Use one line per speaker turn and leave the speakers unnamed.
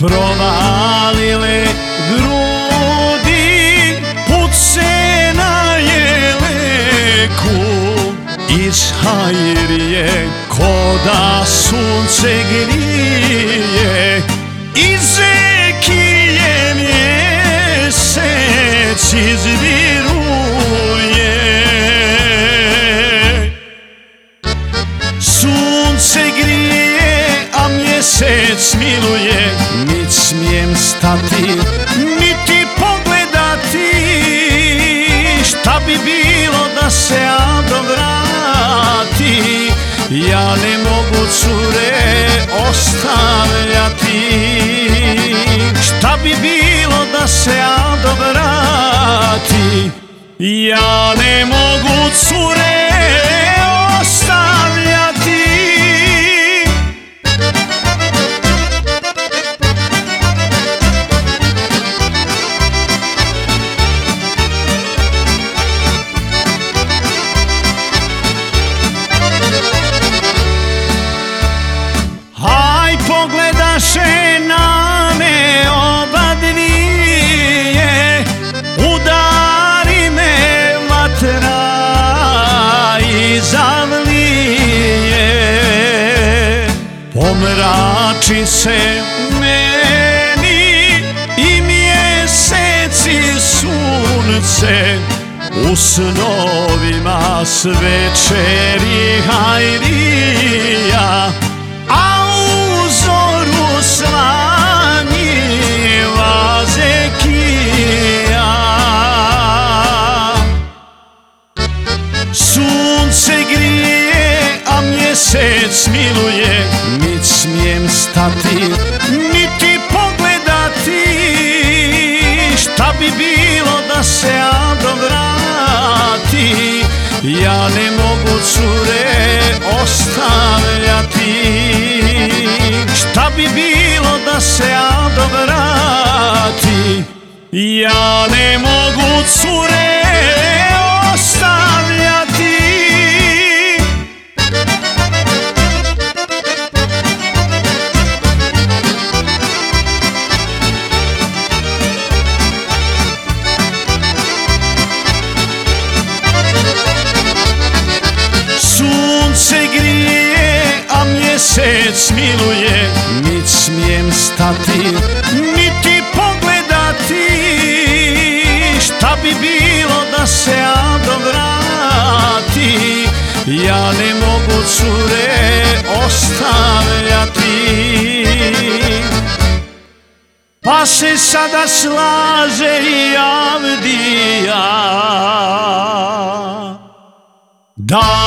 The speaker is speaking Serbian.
provalile grudi, puce na jeleku. Iz hajrije ko da sunce grije, iz ekije mjesec izviruje. Sunce grije, a mjesec miluje, nit smijem stati, niti pogledati. Šta bi bilo da se Ado vrati, ja ne mogu cure ostavljati. Šta bi bilo da se Ado vrati, ja ne mogu cure ostavljati. Pogledaše na me oba dvije, udari me vatra i zavlije. Pomrači se meni i mjesec i sunce, u snovima s večeri hajrija, a u zoru svanjiva zekija. Sunce grije, a mjesec miluje, nit smijem stati, niti pogledati. Šta bi bilo da se Ado vrati, ja ne mogu cure ostavljati. Šta bi bilo da se Ado vrati, ja ne mogu cure ostavljati. Sunce grije, a mjesec miluje, nit smijem stati, niti pogledati. Šta bi bilo da se Ado vrati, ja ne mogu cure ostavljati. Pa se sada slaže i Avdija, da